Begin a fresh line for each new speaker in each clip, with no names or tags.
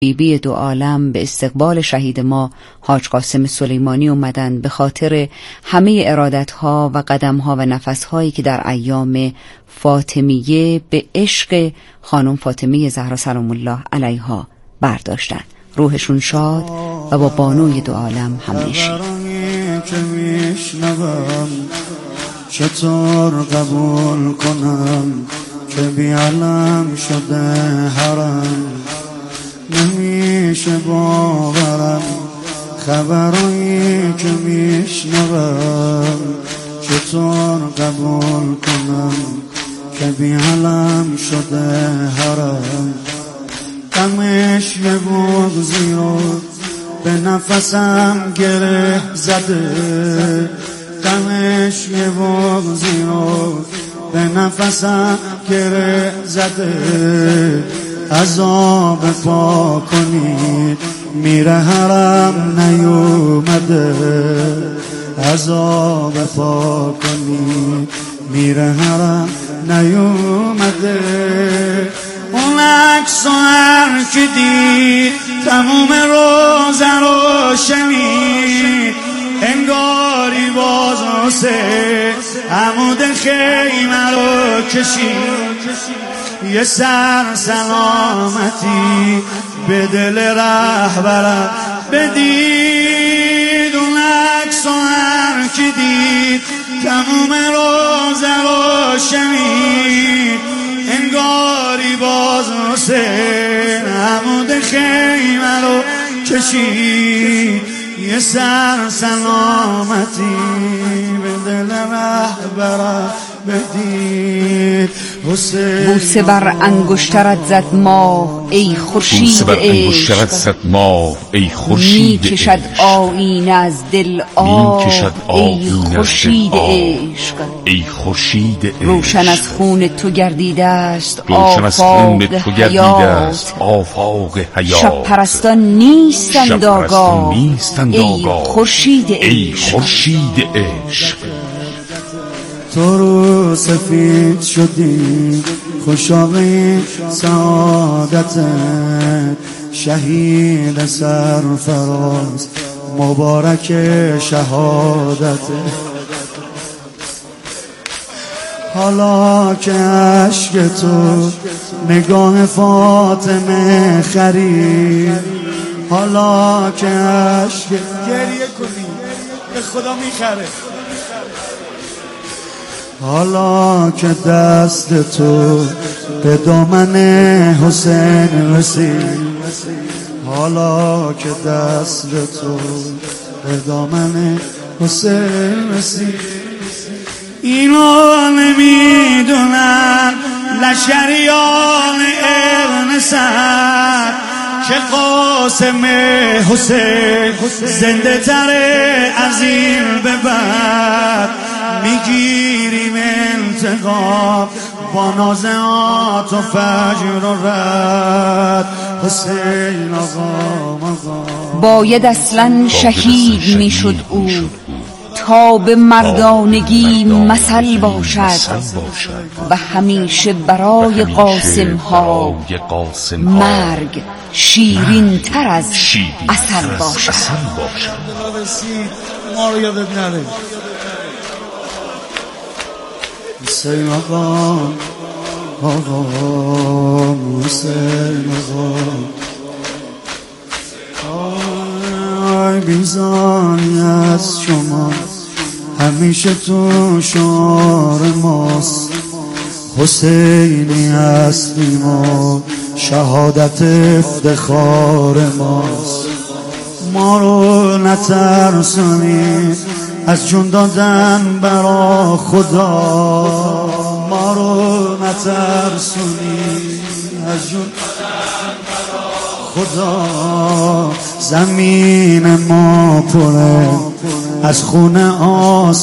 بیبی دو عالم به استقبال شهید ما حاج قاسم سلیمانی اومدن به خاطر همه ارادتها و قدمها و نفسهایی که در ایام فاطمیه به عشق خانم فاطمه زهرا سلام الله علیها برداشتن. روحشون شاد و با بانوی دو عالم همنشین.
چطور قبول کنم که بی علم شده حرم، نمیشه باورم خبرایی که میشنوم. چطور قبول کنم که بی علم شده حرم، غمش یه بغضی رو به نفسم گره زده، غمش یه بغضی رو به نفسم گره زده. عذاب پا کنید میره حرم نیومده، عذاب پا کنید میره حرم نیومده. اون عکس و هر که دید تموم روزه رو شنید، انگاری باز واسه عمود خیمه رو کشید. یه سر سلامتی به دل رهبرم بدید. اون عکس و هر که دید تموم روزه رو شنید، انگاری باز حسین عمود خیمه رو کشید. یه سر سلامتی به دل رهبرم بدید.
بوسه بر انگشترت زد ماه ای خورشید عشق، می کشد آیینه از دل آه ای خورشید عشق. روشن از خون تو گردیده است آفاق حیات، شب پرستان نیستند آگاه ای خورشید عشق.
تو رو سفید شدی خوشاقی سعادتت، شهید سرفراز مبارک شهادتت. حالا که عشق تو نگاه فاطمه خرید، حالا که عشق گریه کنی به خدا میخره، حالا که دست تو به دامن حسین رسید، حالا که دست تو به دامن حسین رسید. اینو نمیدونن لشکریان ابن سعد که قاسم حسین زنده تره از این به بعد. میگیریم انتقام با نازعات و فجر و رد. حسین آقا
باید اصلا شهید میشد او تا به مردانگی مثل باشد و همیشه برای قاسم ها مرگ شیرین تر از عسل باشد.
ما رو یادت نره حسین آقا، حسین آقا، بیزاری از شما همیشه تو شعار ماست. حسینی هستیم و شهادت افتخار ماست. ما رو نترسونید از جون دادن برا خدا، ما رو نترسونید از جون دادن برا خدا. زمین ما پره از خون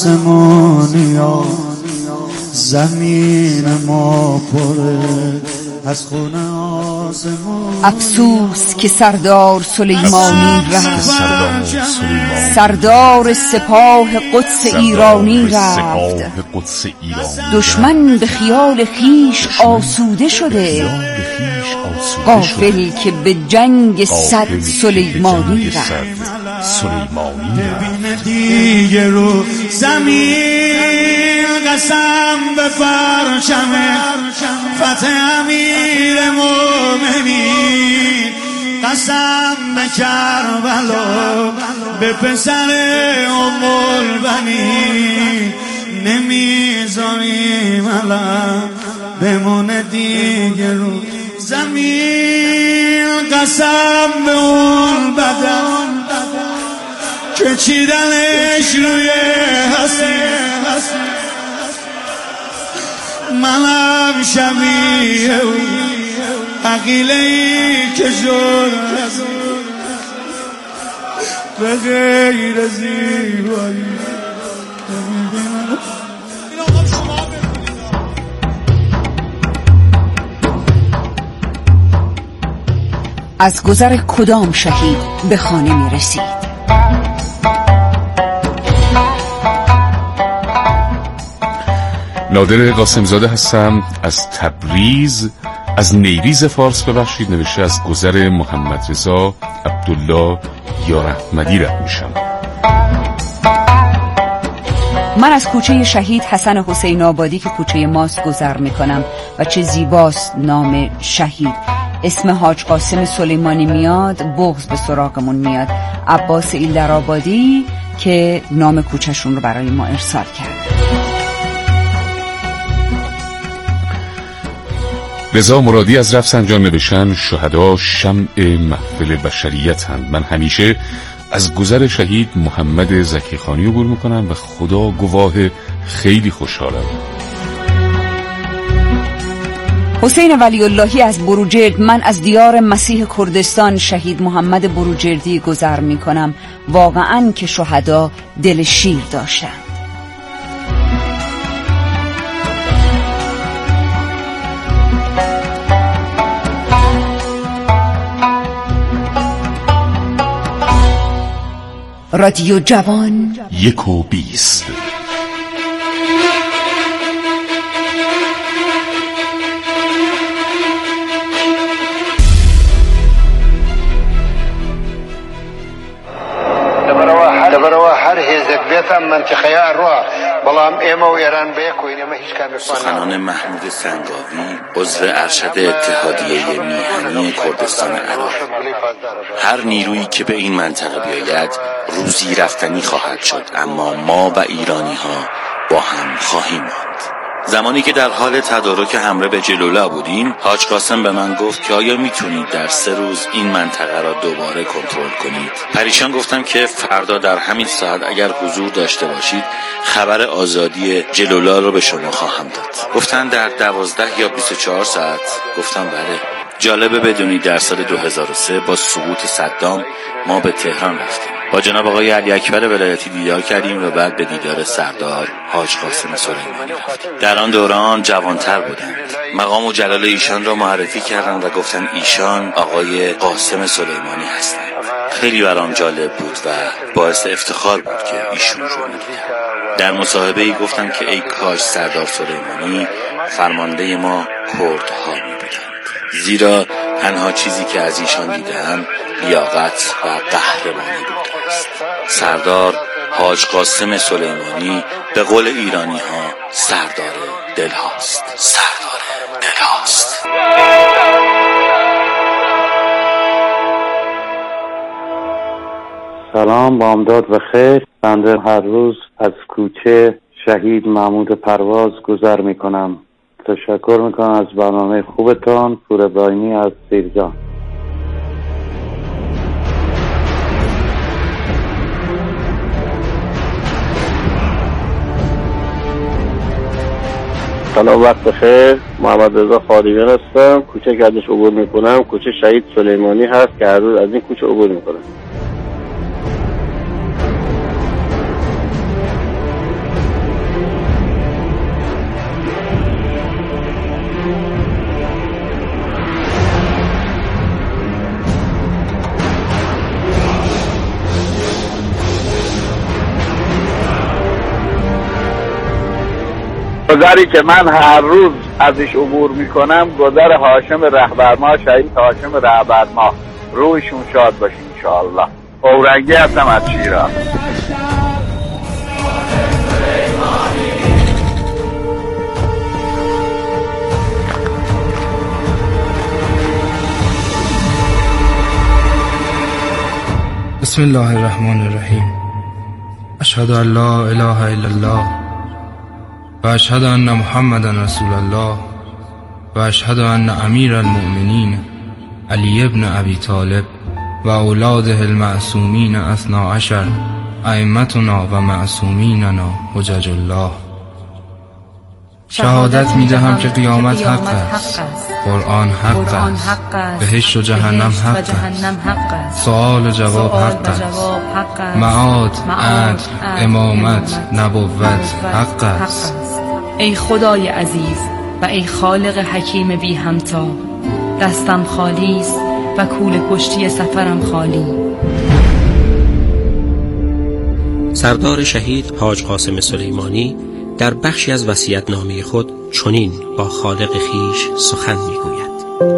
آسمانیا، زمین ما پره از خون آسمون.
افسوس که سردار سلیمانی رفت، سردار سپاه قدس ایرانی رفت. دشمن به خیال خیش آسوده شده، غافل که به جنگ صد سلیمانی رفت.
ببین دیگه رو زمین قسم به پرچم فتح امیر مومنین، قسم به کربلا به پسر ام البنین، نمیذاریم علم بمونه دیگه رو زمین. قسم به اون بدن که چیدنش روی حسین، منم شبیه اون عقیله‌ای که شد به غیر زیبایی.
از گذر کدام شهید به خانه می رسید؟
نادر قاسمزاده هستم از تبریز، از نیریز فارس ببخشید. نوشته از گذر محمد رضا عبدالله یار احمدی رد میشم.
من از کوچه شهید حسن حسین آبادی که کوچه ماست گذر میکنم و چه زیباست نام شهید. اسم حاج قاسم سلیمانی میاد، بغض به سراغمون میاد. عباس ایلدرآبادی که نام کوچهشون رو برای ما ارسال کرد.
رضا مرادی از رفسنجان نوشتن شهدا شمع محفل بشریتند. من همیشه از گذر شهید محمد زکیخانی عبور میکنم و خدا گواه خیلی خوشحالم.
حسین ولی اللهی از بروجرد: من از دیار مسیح کردستان شهید محمد بروجردی گذر میکنم. واقعاً که شهدا دل شیر داشتند. رادیو جوان
1:20.
سخنان محمود سنگاوی، عضو ارشد اتحادیه میهنی کردستان عراق: هر نیرویی که به این منطقه بیاید روزی رفتنی خواهد شد، اما ما و ایرانی ها با هم خواهیم ماند. زمانی که در حال تدارک حمله به جلولا بودیم، حاج قاسم به من گفت که آیا میتونید در 3 روز این منطقه را دوباره کنترل کنید؟ پریشان گفتم که فردا در همین ساعت اگر حضور داشته باشید خبر آزادی جلولا را به شما خواهم داد. گفتن در 12 یا 24 ساعت. گفتم بله. جالبه بدونید در سال 2003 با سقوط صدام ما به تهران رفتیم. با جناب آقای علی اکبر ولایتی دیدار کردیم و بعد به دیدار سردار حاج قاسم سلیمانی رفتیم. در آن دوران جوانتر بودند. مقام و جلال ایشان را معرفی کردند و گفتن ایشان آقای قاسم سلیمانی هستند. خیلی برام جالب بود و باعث افتخار بود که ایشون رو می‌دیدم. در مصاحبه‌ای گفتم که ای کاش سردار سلیمانی فرمانده ما کردها می‌بودند، زیرا تنها چیزی که از ایشان دیدم لیاقت و قهرمانی بوده است. سردار حاج قاسم سلیمانی به قول ایرانی ها سردار دل هاست. سردار دل هاست.
سلام، بامداد بخیر. بنده هر روز از کوچه شهید محمود پرواز گذر می کنم. تشکر می کنم از برنامه خوبتان. پور ابراهیمی از سیرجان.
سلام، وقت بخیر. محمد رضا خاریان هستم. کوچه که ازش عبور میکنم کوچه شهید سلیمانی هست که هر روز از این کوچه عبور میکنم. گذری که من هر روز ازش عبور میکنم گذر هاشم رهبرما، شهید هاشم رهبرما، روحشون شاد باشه انشاءالله. اورنگی هستم از شیراز.
بسم الله الرحمن الرحیم. اشهد ان لا اله الا الله و اشهد ان محمدا رسول الله و اشهد ان امیر المؤمنین علی ابن ابی طالب و اولاده المعصومین 12 ائمتنا و معصومیننا حجج الله. شهادت میدهم که قیامت حق است، قرآن حق است، بهشت و جهنم حق است، سؤال و جواب حق است، معاد، عدل، امامت، نبوت حق است.
ای خدای عزیز و ای خالق حکیم بی همتا، دستم خالی است و کوله پشتی سفرم خالی.
سردار شهید حاج قاسم سلیمانی در بخشی از وصیت‌نامه خود چنین با خالق خیش سخن می‌گوید: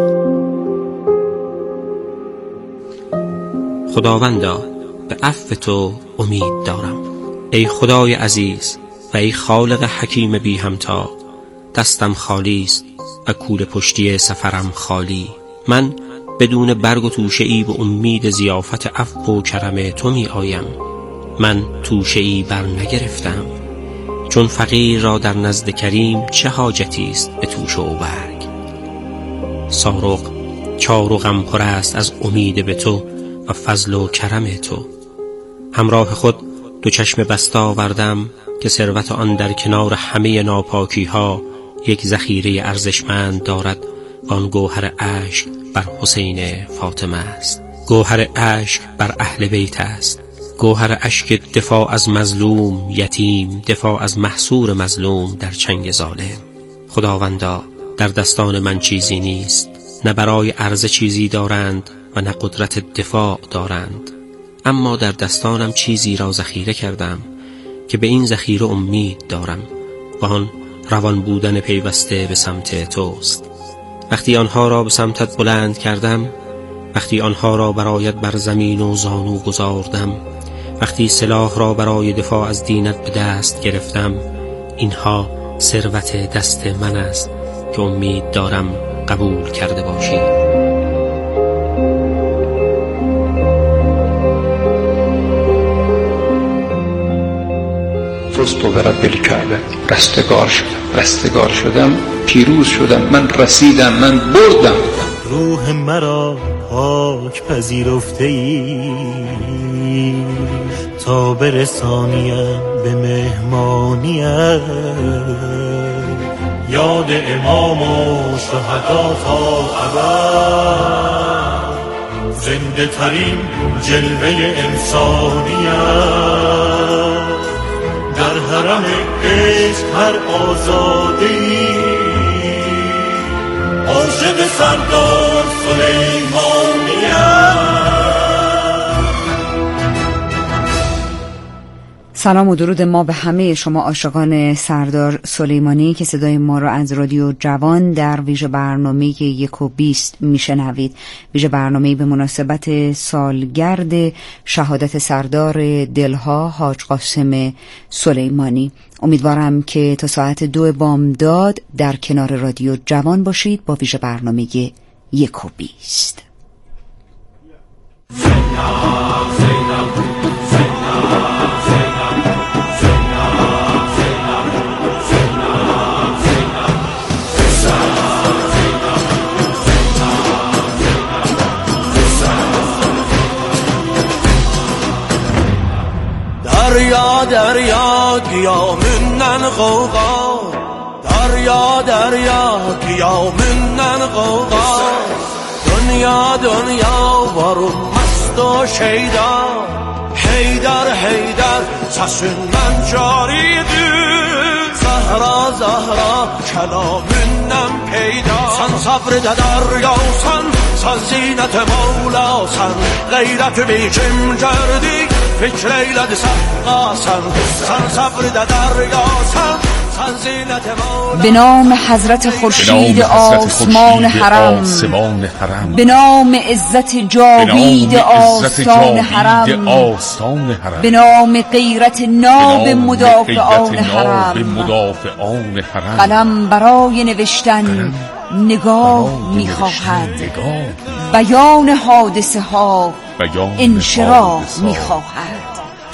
خداوندا، به عفو تو امید دارم. ای خدای عزیز و ای خالق حکیم بی همتا، دستم خالی است و کوله پشتی سفرم خالی. من بدون برگ و توشه‌ای به امید ضیافت عفو و کرم تو می آیم. من توشه‌ای بر نگرفتم، چون فقیر را در نزد کریم چه حاجتی است به توشه و برگ. سارق چار و غم پر است از امید به تو و فضل و کرم تو. همراه خود دو چشم بسته آوردم که ثروت آن در کنار همه ناپاکی ها یک ذخیره ارزشمند دارد و آن گوهر اشک بر حسین فاطمه است. گوهر اشک بر اهل بیت است. گوهر اشک دفاع از مظلوم یتیم، دفاع از محصور مظلوم در چنگ ظالم. خداوندا، در دستان من چیزی نیست، نه برای عرضه چیزی دارند و نه قدرت دفاع دارند، اما در دستانم چیزی را ذخیره کردم که به این ذخیره امید دارم و آن روان بودن پیوسته به سمت توست. وقتی آنها را به سمتت بلند کردم، وقتی آنها را برایت بر زمین و زانو گذاردم، وقتی سلاح را برای دفاع از دینت به دست گرفتم، اینها ثروت دست من است که امید دارم قبول کرده باشی.
فزت برب الکعبه، رستگار شدم، پیروز شدم، من رسیدم، من بردم.
روح مرا پاک پذیرفته ای تا برسانیم به مهمانیت. یاد امام و شهدا تا ابد، زنده ترین جلوه انسانیت. در حرم عشق هر آزاده‌ای عاشق سردار سلیمانیت.
سلام و درود ما به همه شما عاشقان سردار سلیمانی که صدای ما را از رادیو جوان در ویژه برنامه 1:20 میشنوید. ویژه برنامه به مناسبت سالگرد شهادت سردار دلها حاج قاسم سلیمانی. امیدوارم که تا ساعت 2 بامداد در کنار رادیو جوان باشید با ویژه برنامه 1:20.
دریا قیامنن غوغا، دریا قیامنن غوغا. دنیا بارون مست و شیدا، حیدر چشم من جاریدی. زهرا کلامنم پیدا. سن صبر دریا سن زینت مولا سن، غیرت بیچم جردی فکر ایلد سن صبر دریا
به نام حضرت خورشید آسمان حرم، به نام عزت جاوید آستان حرم، به نام غیرت ناب مدافعان حرم. قلم برای نوشتن نگاه می‌خواهد، بیان حادثه ها انشراح می‌خواهد.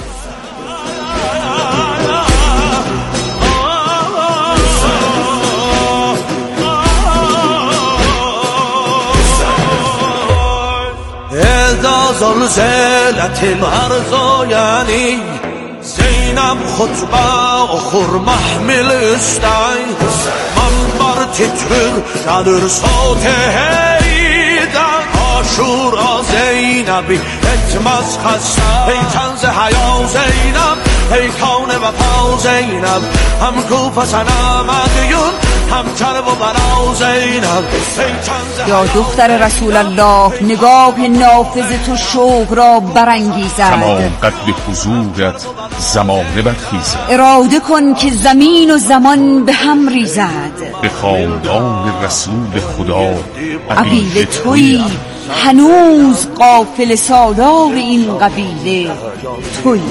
زلزلة الأرض يعني زينب خطبه خور محمل استعی من بر تتر در صوت هیدن آشورا زینبی اتمز خسته ای تنز حیا زینب ای کون وفا زینب هم کوفه سنم ادیون هم کرب و بنا زینب.
یا دختر رسول الله نگاه نافذ تو شوق را برانگیزد،
تمام قد حضورت زمانه برخیزد.
اراده کن که زمین و زمان به هم ریزد،
به خاندان رسول خدا
قبیله تویی، هنوز قافل سالار این قبیله تویی.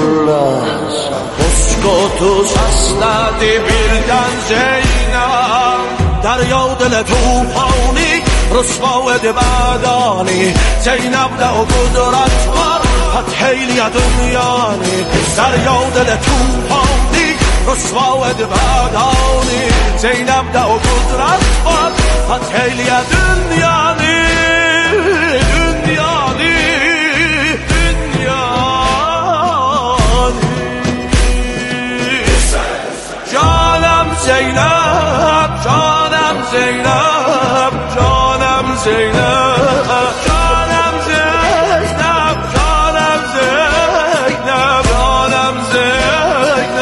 تو سسندی بیردن زینب دریا دل توفانی رسوا دبادانی زینب ده قدرت بر فتحیلی دنیانی دریا دل توفانی رسوا دبادانی زینب ده قدرت بر فتحیلی دنیانی زینب جانم زینب جانم زینب جانم زینب جانم زینب جانم زینب.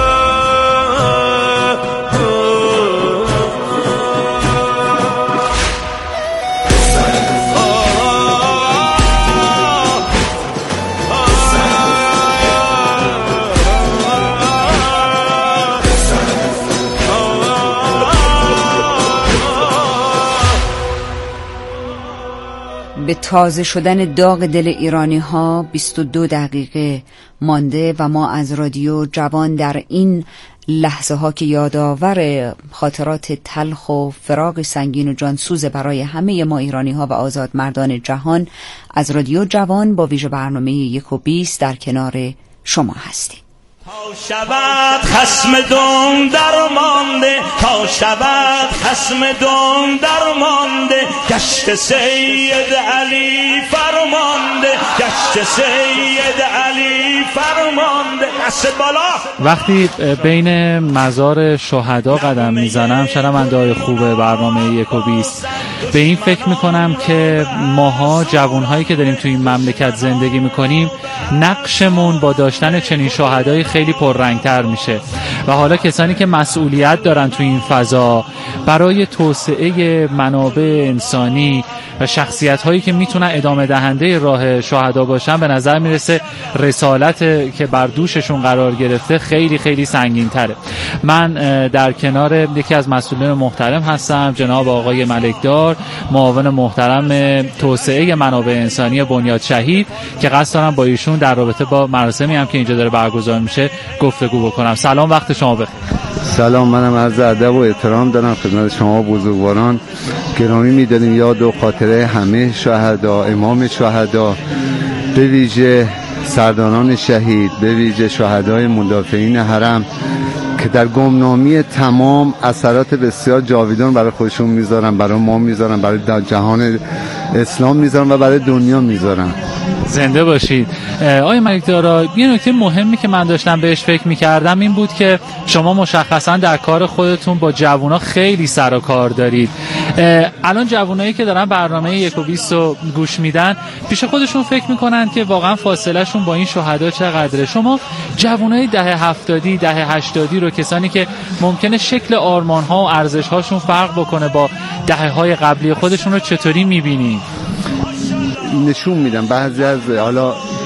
به تازه شدن داغ دل ایرانی ها 22 دقیقه مانده و ما از رادیو جوان در این لحظه ها که یادآور خاطرات تلخ و فراق سنگین و جانسوز برای همه ما ایرانی ها و آزاد مردان جهان از رادیو جوان با ویژه برنامه 1:20 در کنار شما هستیم.
تا شود خصم دم درمانده، تا شود خصم دم درمانده، گشت سید علی فرمانده، گشت سید علی فرمانده. دست بالا.
وقتی بین مزار شهدا قدم میزنم شنونده‌های خوب برنامه 1:20 به این فکر میکنم که ماها جوانهایی که داریم توی این مملکت زندگی میکنیم نقشمون با داشتن چنین شهدای خیلی پررنگتر میشه و حالا کسانی که مسئولیت دارن توی این فضا برای توسعه منابع انسانی و شخصیت هایی که میتونن ادامه دهنده راه شهدا باشن به نظر میرسه رسالت که بر دوششون قرار گرفته خیلی خیلی سنگین تره. من در کنار یکی از مسئولین محترم هستم، جناب آقای ملکدار، معاون محترم توسعه منابع انسانی بنیاد شهید، که قصد دارم با ایشون در رابطه با مراسمی هم که اینجا داره برگزار میشه گفتگو بکنم. سلام، وقت شما بخیر.
سلام، منم عرض ادب و احترام دارم خدمت شما بزرگواران. گرامی می‌داریم یاد و خاطره همه شهدا، امام شهدا، به ویژه سرداران شهید، به ویژه شهدای مدافعین حرم که در گمنامی تمام اثرات بسیار جاویدان برای خودشون میذارن، برای ما میذارن، برای جهان اسلام میذارن و برای دنیا میذارن.
زنده باشید. آقای ملکدارا، یه نکته مهمی که من داشتم بهش فکر میکردم این بود که شما مشخصا در کار خودتون با جوونا خیلی سر و کار دارید. الان جوونایی که دارن برنامه 1:20 رو گوش میدن پیش خودشون فکر میکنن که واقعا فاصله شون با این شهدا چقدره. شما جوونای دهه 70، دهه 80 رو، کسانی که ممکنه شکل آرمان ها و ارزش هاشون فرق بکنه با دهه های قبلی خودشون رو چطوری میبینید؟
نشون میدن بعضی از حالا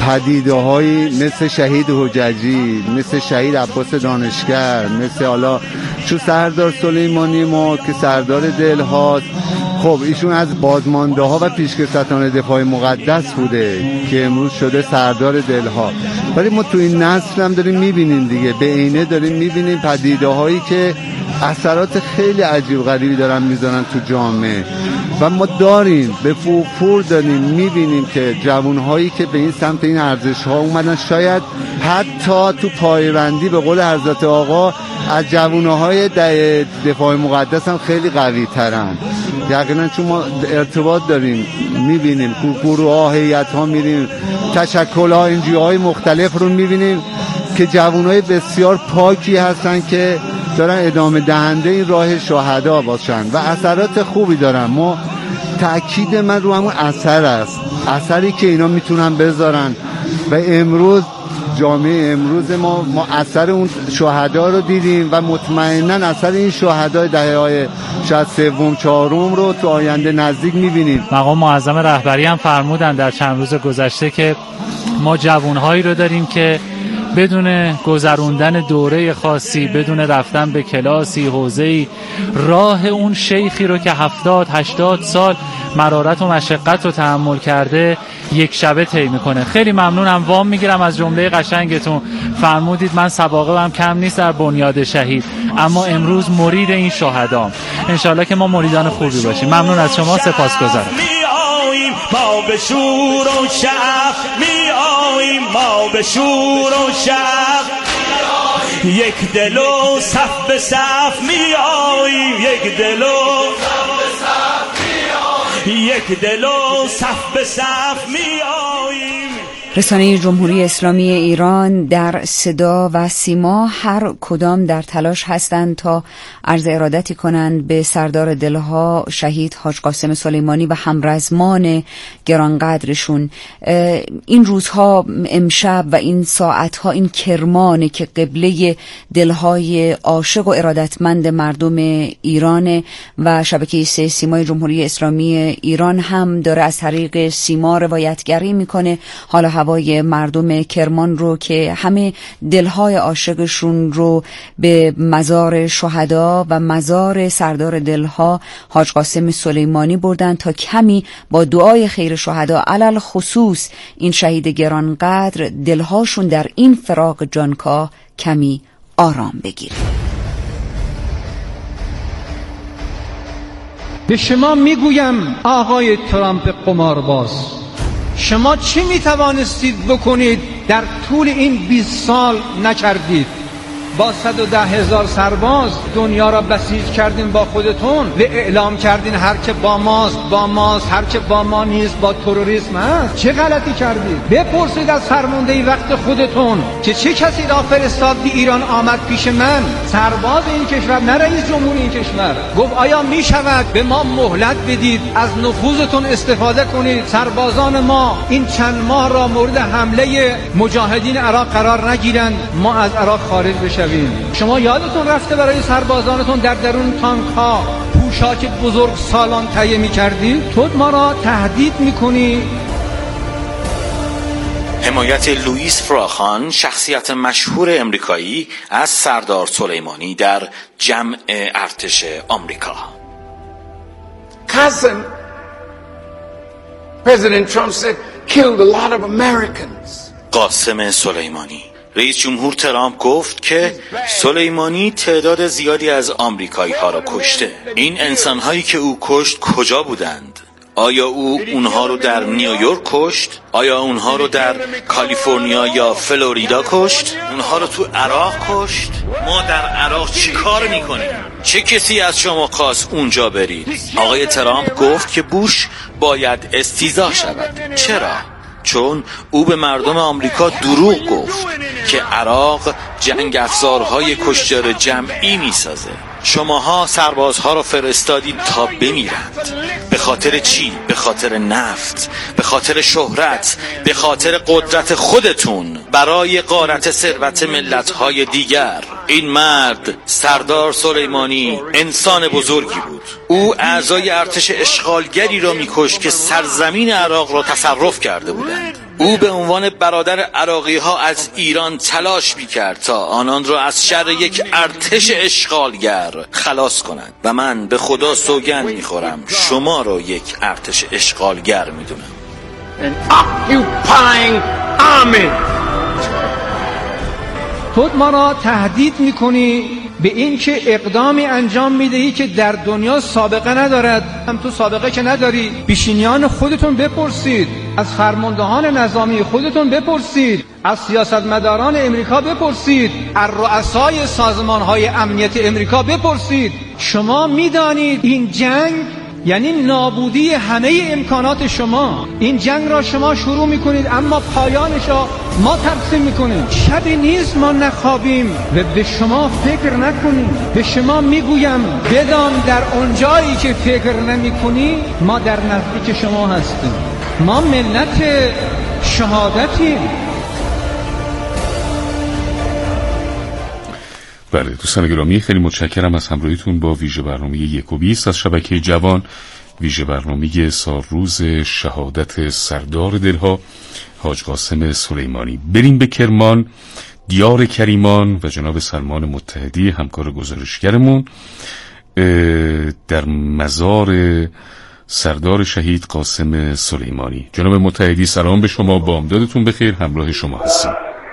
پدیده‌هایی مثل شهید حججی، مثل شهید عباس دانشگر، مثل حالا چون سردار سلیمانی ما که سردار دل هاست، خب ایشون از بازمانده ها و پیشکسوتان دفاع مقدس بوده که امروز شده سردار دل ها. ولی ما تو این نسل هم داریم میبینیم دیگه، به عینه داریم میبینیم پدیده هایی که اثرات خیلی عجیب غریبی دارن میذارن تو جامعه و ما داریم به فور داریم میبینیم که جوانهایی که به این سمت این ارزش ها اومدن شاید حتی تو پایبندی به قول حضرت آقا از جوانهای دفاع مقدس هم خیلی قوی ترن. یقینا چون ما ارتباط داریم میبینیم گروه ها، هیئت ها میریم، تشکل ها، انجیو های مختلف رو میبینیم که جوانهای بسیار پاکی هستن که دارن ادامه دهنده این راه شهدا باشن و اثرات خوبی دارن. ما تأکید من رو همون اثر است، اثری که اینا میتونن بذارن و امروز جامعه امروز ما اثر اون شهدا رو دیدیم و مطمئنا اثر این شهدای دهه‌های شاید سوم چهارم رو تو آینده نزدیک می‌بینیم.
مقام معظم رهبری هم فرمودن در چند روز گذشته که ما جوانهایی رو داریم که بدون گذروندن دوره خاصی، بدون رفتن به کلاسی، حوزه‌ای، راه اون شیخی رو که 70-80 سال مرارت و مشقت رو تحمل کرده یک شبه طی میکنه. خیلی ممنونم، وام میگیرم از جمله قشنگتون. فرمودید من سابقه هم کم نیست در بنیاد شهید، اما امروز مرید این شهدام. انشالله که ما مریدان خوبی باشیم. ممنون از شما، سپاسگزارم.
ما به شور و شعف میاییم، ما به شور و شعف یک دل و صف به صف میاییم، یک دل و یک دل و صف به صف میاییم.
رسانه جمهوری اسلامی ایران در صدا و سیما هر کدام در تلاش هستند تا عرض ارادتی کنند به سردار دلها شهید حاج قاسم سلیمانی و همرزمان گرانقدرشون. این روزها، امشب و این ساعتها، این کرمانه که قبله دلهای عاشق و ارادتمند مردم ایران و شبکه 3 سیمای جمهوری اسلامی ایران هم داره از طریق سیما روایتگری میکنه حالا هوای مردم کرمان رو که همه دلهای عاشقشون رو به مزار شهدا و مزار سردار دلها حاج قاسم سلیمانی بردن تا کمی با دعای خیر شهدا، علل خصوص این شهید گرانقدر، دلهاشون در این فراق جانکاه کمی آرام بگیره.
به شما میگویم آقای ترامپ قمارباز، شما چی میتوانستید بکنید در طول این 20 سال نکردید؟ با 110,000 سرباز دنیا را بسیج کردین با خودتون و اعلام کردین هر که با ماست با ماست، هر که با ما نیست با تروریسم هست. چه غلطی کردید؟ بپرسید از فرمانده وقت خودتون که چه کسی را فرستاد به ایران آمد پیش من، سرباز این کشور، نه رئیس جمهور این کشور، گفت آیا می شود به ما مهلت بدید، از نفوذتون استفاده کنید، سربازان ما این چند ماه را مورد حمله مجاهدین عراق قرار نگیرند، ما از عراق خارج بشیم. شما یادتون رفته برای سربازانتون در درون تانک ها پوشاک بزرگ سالان تهیه می‌کردی؟ تو ما را تهدید می‌کنی؟
حمایت لوئیس فراخان، شخصیت مشهور امریکایی، از سردار سلیمانی در جمع ارتش آمریکا.
Cousin President Trump said killed a lot of Americans.
قاسم سلیمانی. رئیس جمهور ترامپ گفت که سلیمانی تعداد زیادی از آمریکایی ها را کشته. این انسان هایی که او کشت کجا بودند؟ آیا او اونها رو در نیویورک کشت؟ آیا اونها رو در کالیفرنیا یا فلوریدا کشت؟ اونها رو تو عراق کشت؟ ما در عراق چی کار میکنیم؟ چه کسی از شما خواست اونجا برید؟ آقای ترامپ گفت که بوش باید استیضاح شود. چرا؟ چون او به مردم آمریکا دروغ گفت که عراق جنگ افزارهای کشتار جمعی میسازه. شماها سربازها را فرستادید تا بمیرند. به خاطر چی؟ به خاطر نفت، به خاطر شهرت، به خاطر قدرت خودتون، برای غارت ثروت ملت‌های دیگر. این مرد سردار سلیمانی انسان بزرگی بود. او اعضای ارتش اشغالگری را می‌کشت که سرزمین عراق را تصرف کرده بودند. او به عنوان برادر عراقی ها از ایران تلاش می‌کرد تا آنان را از شر یک ارتش اشغالگر خلاص کند و من به خدا سوگند می‌خورم شما را یک ارتش اشغالگر می‌دونم.
تو ما را تهدید می‌کنی به این که اقدامی انجام میدهی که در دنیا سابقه ندارد. هم تو سابقه که نداری، پیشینیان خودتون بپرسید، از فرماندهان نظامی خودتون بپرسید، از سیاستمداران امریکا بپرسید، از رؤسای سازمان‌های امنیت امریکا بپرسید. شما میدانید این جنگ یعنی نابودی همه امکانات شما. این جنگ را شما شروع میکنید اما پایانش را ما تقسیم میکنیم. شبی نیست ما نخوابیم و به شما فکر نکنیم. به شما میگویم بدان در اونجایی که فکر نمیکنی ما در نزدیک شما هستیم. ما ملت شهادتیم.
بله دوستان گرامی، خیلی متشکرم از همراهیتون با ویژه برنامه 1:20 از شبکه جوان، ویژه برنامه سالروز شهادت سردار دلها حاج قاسم سلیمانی. بریم به کرمان، دیار کریمان و جناب سلمان متحدی همکار گزارشگرمون در مزار سردار شهید قاسم سلیمانی. جناب متحدی سلام به شما، بامدادتون بخیر، همراه شما هستیم.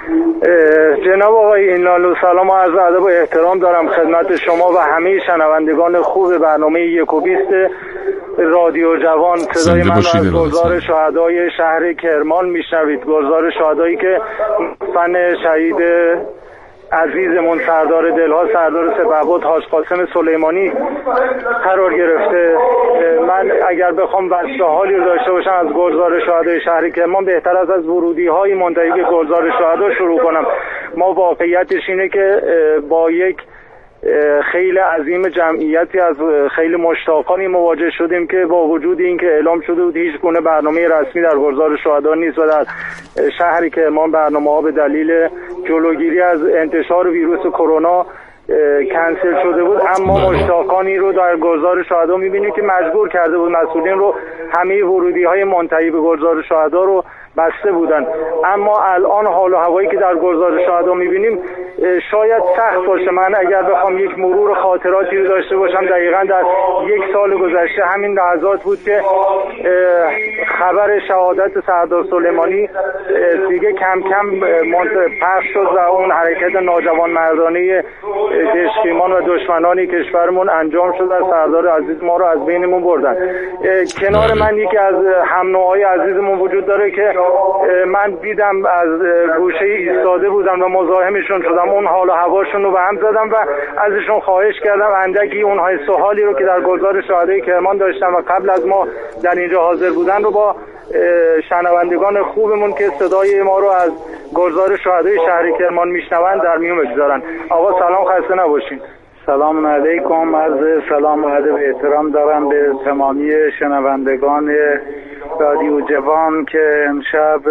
جناب آقای اینالو سلام و عرض ادب و احترام دارم خدمت شما و همه شنوندگان خوب برنامه 1:20 رادیو جوان. صدای من از گلزار شهدای شهر کرمان میشنوید. گلزار شهدایی که فن شهید عزیزمون سردار دلها سردار سپهبد حاج قاسم سلیمانی قرار گرفته. من اگر بخوام وصف حالی رو داشته باشم از گلزار شهدای شهر کرمان، بهتر از ورودی های منتهی به گلزار شهدا شروع کنم. ما واقعیتش اینه که با یک خیلی عظیم جمعیتی از خیلی مشتاقانی مواجه شدیم که با وجود این که اعلام شده بود هیچ گونه برنامه رسمی در گلزار شهدا نیست و در شهر کرمان برنامه‌ها به دلیل جلوگیری از انتشار ویروس کرونا کنسل شده بود، اما مشتاقانی رو در گلزار شهدا می‌بینید که مجبور کرده بود مسئولین رو همه ورودی‌های منتهی به گلزار شهدا رو بسته بودن. اما الان حال و هوایی که در گلزار شهدا می‌بینیم شاید سخت باشه. من اگر بخوام یک مرور خاطراتی رو داشته باشم، دقیقاً در یک سال گذشته همین لحظات بود که خبر شهادت سردار سلیمانی دیگه کم کم پخش شد و اون حرکت ناجوانمردانه دشمنان و دشمنانی کشورمون انجام شد و سردار عزیز ما رو از بینمون بردن. کنار من یکی از هم نوعای عزیزمون وجود داره که من دیدم از گوشه ایستاده بودم و مزاحمشون شدم، اون حال و هواشون رو به هم زدم و ازشون خواهش کردم اندکی اونهای سوالی رو که در گلزار شهدای کرمان داشتم و قبل از ما در اینجا حاضر بودن رو با شنوندگان خوبمون که صدای ما رو از گلزار شهدای شهر کرمان میشنوند در میون بگذارن. آقا سلام، خسته نباشین.
سلام علیکم. عرض سلام و ادب احترام دارم به تمامی شنوندگان رادیو جوان که امشب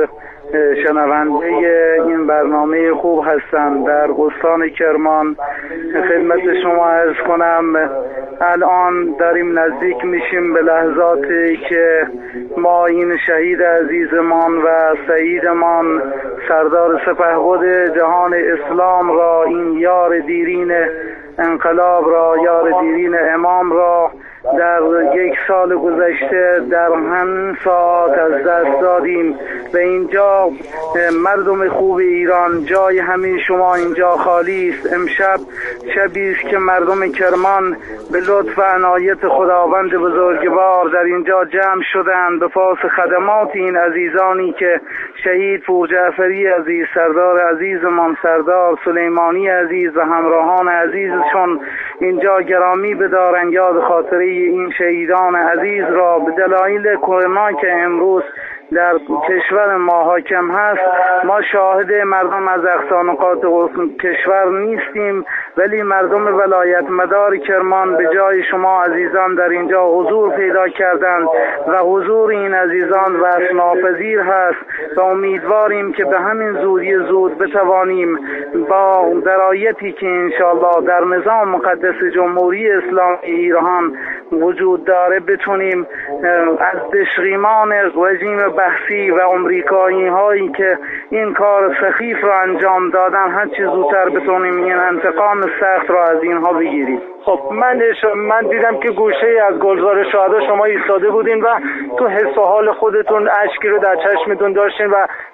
شنونده این برنامه خوب هستند. در استان کرمان خدمت شما عرض کنم الان داریم نزدیک میشیم به لحظاتی که ما این شهید عزیزمان و سعیدمان سردار سپهبد جهان اسلام را، این یار دیرین انقلاب را، یار دیرین امام را در یک سال گذشته در همین ساعت از دست دادیم و اینجا مردم خوب ایران، جای همه شما اینجا خالی است. امشب شبی است که مردم کرمان به لطف و عنایت خداوند بزرگوار در اینجا جمع شدند به پاس خدمات این عزیزانی که شهید پورجعفری عزیز، سردار عزیزمان سردار سلیمانی عزیز و همراهان عزیزشون اینجا گرامی بدارند. یاد خاطره این شهیدان عزیز را به دلایل کرونا که امروز در کشور ما حاکم هست، ما شاهد مردم از اقصا نقاط کشور نیستیم، ولی مردم ولایت مدار کرمان به جای شما عزیزان در اینجا حضور پیدا کردند و حضور این عزیزان وصف ناپذیر هست و امیدواریم که به همین زودی زود بتوانیم با درایتی که انشاءالله در نظام مقدس جمهوری اسلامی ایران وجود داره بتونیم از دشقیمان رژیم بحثی و آمریکایی هایی که این کار سخیف رو انجام دادن هر چه زودتر بتونیم این انتقام سخت رو از اینها بگیریم. خب من دیدم که گوشه از گلزار شهدا شما ایستاده بودین و تو حس و حال خودتون اشکی رو در چشمتون داشتین و